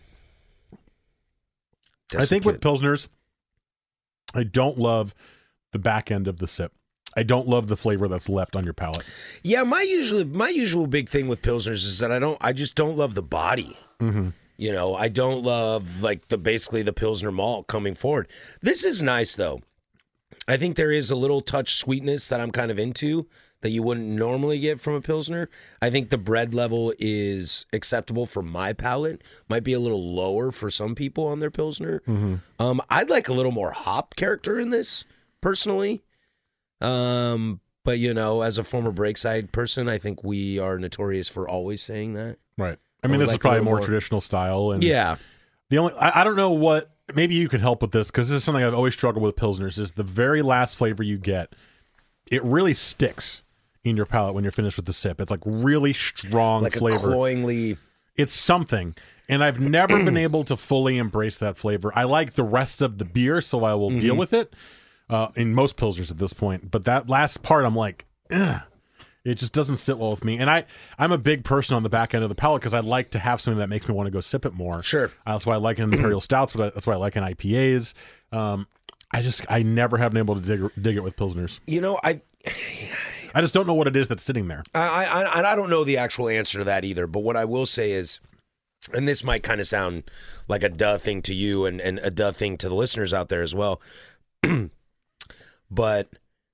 I think with Pilsners, I don't love the back end of the sip. I don't love the flavor that's left on your palate. Yeah, my usually my usual big thing with Pilsners is that I don't I just don't love the body. Mm-hmm. You know, I don't love like the basically the Pilsner malt coming forward. This is nice though. I think there is a little touch sweetness that I'm kind of into that you wouldn't normally get from a Pilsner. I think the bread level is acceptable for my palate. Might be a little lower for some people on their Pilsner. Mm-hmm. Um, I'd like a little more hop character in this, personally. Um, but, you know, as a former Breakside person, I think we are notorious for always saying that. Right. I mean, this like is probably a more, more traditional style. And yeah. The only I, I don't know what, maybe you can help with this, because this is something I've always struggled with Pilsners, is the very last flavor you get, it really sticks in your palate when you're finished with the sip. It's like really strong like flavor. Like a cloyingly. It's something. And I've never been able to fully embrace that flavor. I like the rest of the beer, so I will mm-hmm. deal with it uh, in most Pilsners at this point. But that last part, I'm like, ugh. It just doesn't sit well with me. And I, I'm a big person on the back end of the palate because I like to have something that makes me want to go sip it more. Sure. Uh, that's why I like it in Imperial Stouts. But that's why I like in I P As. Um, I just, I never have been able to dig, dig it with Pilsners. You know, I... I just don't know what it is that's sitting there. I, I I don't know the actual answer to that either. But what I will say is, and this might kind of sound like a duh thing to you and, and a duh thing to the listeners out there as well. But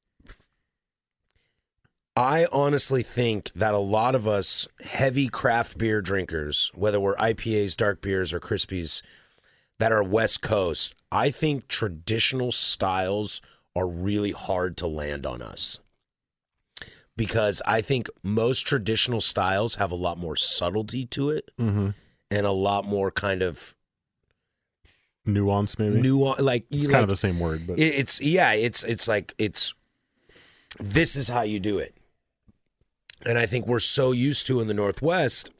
I honestly think that a lot of us heavy craft beer drinkers, whether we're I P As, dark beers, or Crispies, that are West Coast, I think traditional styles are really hard to land on us. Because I think most traditional styles have a lot more subtlety to it mm-hmm. and a lot more kind of nuance, maybe nuance. Like it's like, kind of the same word, but it, it's yeah, it's it's like it's this is how you do it. And I think we're so used to in the Northwest.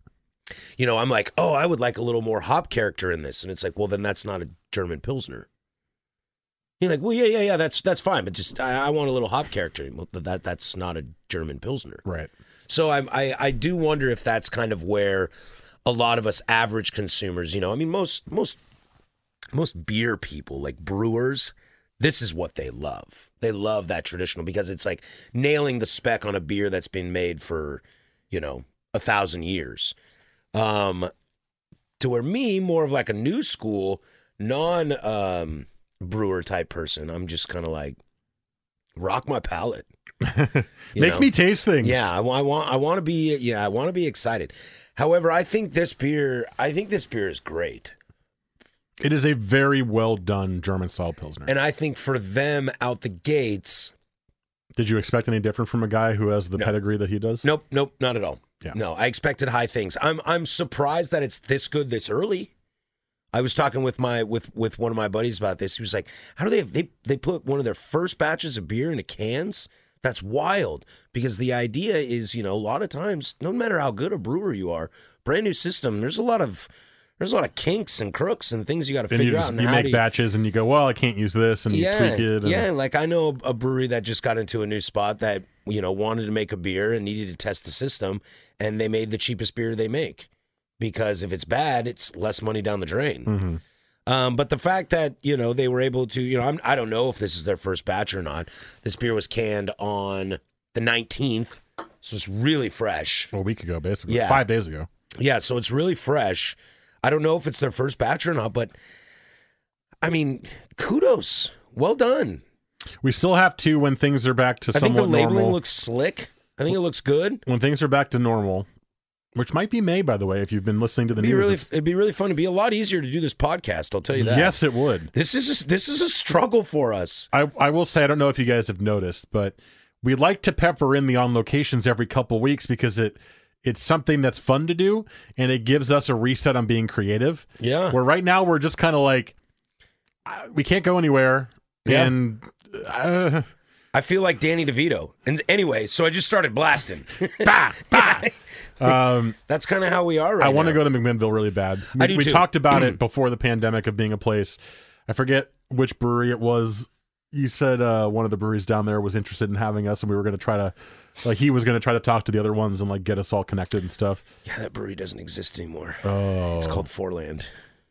You know, I'm like, oh, I would like a little more hop character in this, and it's like, well, then that's not a German Pilsner. You're like, well, yeah, yeah, yeah, that's that's fine, but just I, I want a little hop character. Well, that that's not a German Pilsner, right? So I, I I do wonder if that's kind of where a lot of us average consumers, you know, I mean, most most most beer people, like brewers, this is what they love. They love that traditional because it's like nailing the spec on a beer that's been made for, you know, a thousand years. Um, to where me, more of like a new school, non. Um, brewer type person, I'm just kind of like rock my palate. Make know? me taste things. Yeah, I, I want I want to be yeah I want to be excited. However, I think this beer I think this beer is great. It is a very well done German style Pilsner, and I think for them out the gates. Did you expect any different from a guy who has the no. pedigree that he does? Nope, nope, not at all. Yeah. No, I expected high things. I'm I'm surprised that it's this good this early. I was talking with my with, with one of my buddies about this. He was like, "How do they have, they they put one of their first batches of beer into cans? That's wild." Because the idea is, you know, a lot of times, no matter how good a brewer you are, brand new system, there's a lot of there's a lot of kinks and crooks and things you got to figure you out. Just, And you how make do you, batches and you go, well, I can't use this, and yeah, you tweak it. And... Yeah, like I know a brewery that just got into a new spot that, you know, wanted to make a beer and needed to test the system, and they made the cheapest beer they make because if it's bad, it's less money down the drain. Mm-hmm. Um, but the fact that, you know, they were able to, you know, I'm, I don't know if this is their first batch or not. This beer was canned on the nineteenth, so it's really fresh. A week ago, basically. Yeah. Five days ago. Yeah, so it's really fresh. I don't know if it's their first batch or not, but, I mean, kudos. Well done. We still have to, when things are back to I somewhat think the labeling normal. looks slick. I think it looks good. When things are back to normal, which might be May, by the way, if you've been listening to the it'd be news. Really, it'd be really fun. It'd be a lot easier to do this podcast, I'll tell you that. Yes, it would. This is a, this is a struggle for us. I, I will say, I don't know if you guys have noticed, but we like to pepper in the on locations every couple weeks because it it's something that's fun to do, and it gives us a reset on being creative. Yeah. Where right now we're just kind of like, uh, we can't go anywhere. Yeah. And uh, I feel like Danny DeVito. And anyway, so I just started blasting. bah, bah. Um, That's kind of how we are right I want to now. go to McMinnville really bad. We, I do we too. talked about it before the pandemic of being a place. I forget which brewery it was you said uh, one of the breweries down there was interested in having us, and we were going to try to, like, he was going to try to talk to the other ones and like get us all connected and stuff. Yeah, that brewery doesn't exist anymore. Oh, It's called Fourland.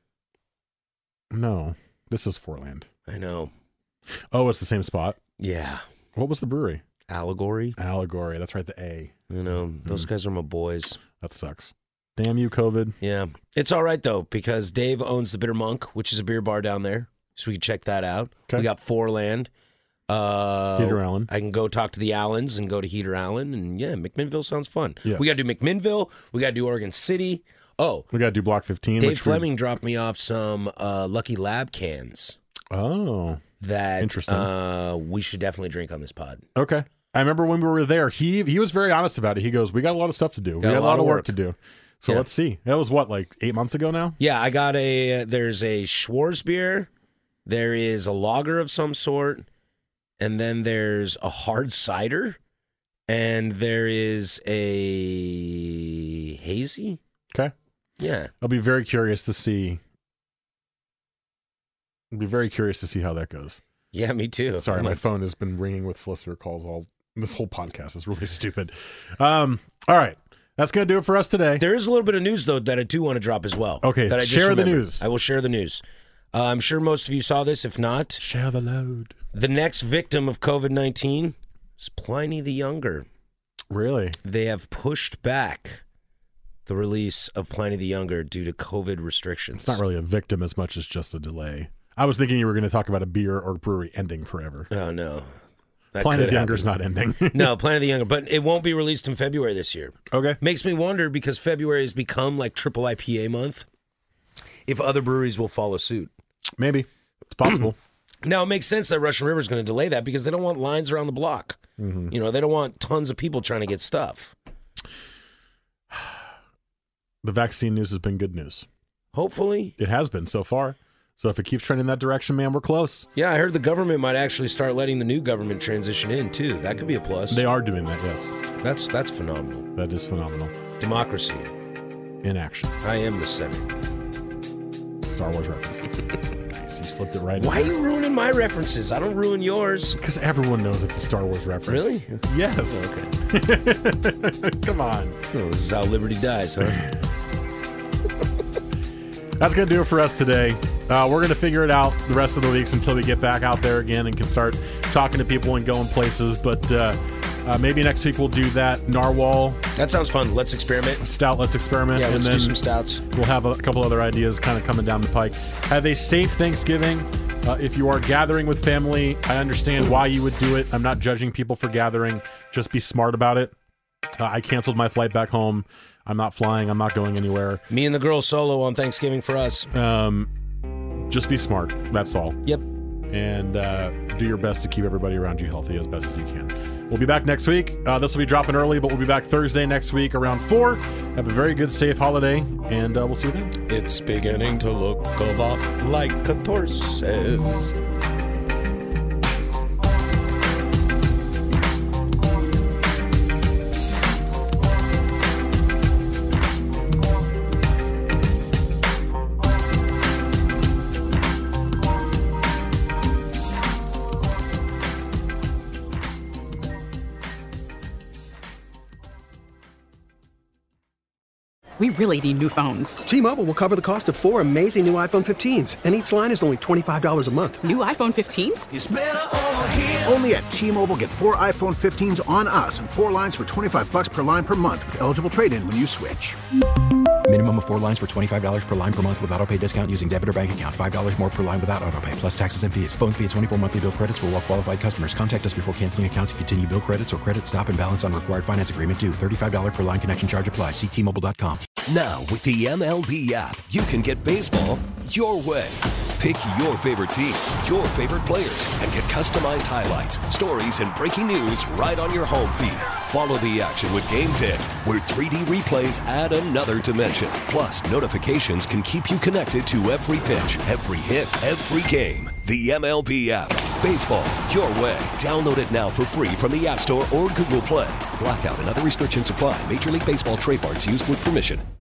No, this is Fourland. I know. Oh, it's the same spot. Yeah. What was the brewery? Allegory. Allegory. That's right. The A. You know, those mm. guys are my boys. That sucks. Damn you, COVID. Yeah. It's all right, though, because Dave owns the Bitter Monk, which is a beer bar down there. So we can check that out. Okay. We got Fourland. Uh, Heater Allen. I can go talk to the Allens and go to Heater Allen. And yeah, McMinnville sounds fun. Yes. We got to do McMinnville. We got to do Oregon City. Oh. We got to do Block fifteen. Dave which Fleming we... dropped me off some uh, Lucky Lab cans. Oh. That Interesting. Uh, we should definitely drink on this pod. Okay. I remember when we were there, he he was very honest about it. He goes, we got a lot of stuff to do. We got, got a lot, lot of work. work to do. So yeah. Let's see. That was what, like eight months ago now? Yeah, I got a, uh, there's a Schwarzbier, there is a lager of some sort, and then there's a hard cider, and there is a hazy. Okay. Yeah. I'll be very curious to see. I'll be very curious to see how that goes. Yeah, me too. Sorry, I'm my like... phone has been ringing with solicitor calls all this whole podcast. Is really stupid. Um, all right. That's going to do it for us today. There is a little bit of news, though, that I do want to drop as well. Okay, that I share just the news. I will share the news. Uh, I'm sure most of you saw this. If not, share the load. The next victim of COVID nineteen is Pliny the Younger. Really? They have pushed back the release of Pliny the Younger due to COVID restrictions. It's not really a victim as much as just a delay. I was thinking you were going to talk about a beer or brewery ending forever. Oh, no. That Pliny the Younger's not ending. No, Pliny the Younger, but it won't be released in February this year. Okay. Makes me wonder, because February has become like triple I P A month, if other breweries will follow suit. Maybe. It's possible. Now, it makes sense that Russian River is going to delay that because they don't want lines around the block. Mm-hmm. You know, they don't want tons of people trying to get stuff. The vaccine news has been good news. Hopefully. It has been so far. So if it keeps trending that direction, man, we're close. Yeah, I heard the government might actually start letting the new government transition in, too. That could be a plus. They are doing that, yes. That's that's phenomenal. That is phenomenal. Democracy. In action. I am the Senate. Star Wars references. Nice, you slipped it right Why in. are you ruining my references? I don't ruin yours. Because everyone knows it's a Star Wars reference. Really? Yes. Oh, okay. Come on. Oh, this is how Liberty dies, huh? That's going to do it for us today. Uh, we're going to figure it out the rest of the weeks until we get back out there again and can start talking to people and going places. But uh, uh, maybe next week we'll do that Narwhal. That sounds fun. Let's experiment. Stout, let's experiment. Yeah, and let's then do some stouts. We'll have a couple other ideas kind of coming down the pike. Have a safe Thanksgiving. Uh, if you are gathering with family, I understand why you would do it. I'm not judging people for gathering. Just be smart about it. Uh, I canceled my flight back home. I'm not flying. I'm not going anywhere. Me and the girl solo on Thanksgiving for us. Um, just be smart. That's all. Yep. And uh, do your best to keep everybody around you healthy as best as you can. We'll be back next week. Uh, this will be dropping early, but we'll be back Thursday next week around four. Have a very good, safe holiday, and uh, we'll see you then. It's beginning to look a lot like Couture says. We really need new phones. T-Mobile will cover the cost of four amazing new iPhone fifteens, and each line is only twenty-five dollars a month. New iPhone fifteens? It's better over here. Only at T-Mobile, get four iPhone fifteens on us and four lines for twenty-five bucks per line per month with eligible trade-in when you switch. Minimum of four lines for twenty-five dollars per line per month with autopay discount using debit or bank account. five dollars more per line without autopay, plus taxes and fees. Phone fee at twenty-four monthly bill credits for well-qualified customers. Contact us before canceling account to continue bill credits or credit stop and balance on required finance agreement due. thirty-five dollars per line connection charge applies. See T Mobile dot com. Now, with the M L B app, you can get baseball your way. Pick your favorite team, your favorite players, and get customized highlights, stories, and breaking news right on your home feed. Follow the action with Game ten, where three D replays add another dimension. Plus, notifications can keep you connected to every pitch, every hit, every game. The M L B app. Baseball your way. Download it now for free from the App Store or Google Play. Blackout and other restrictions apply. Major League Baseball trademarks used with permission.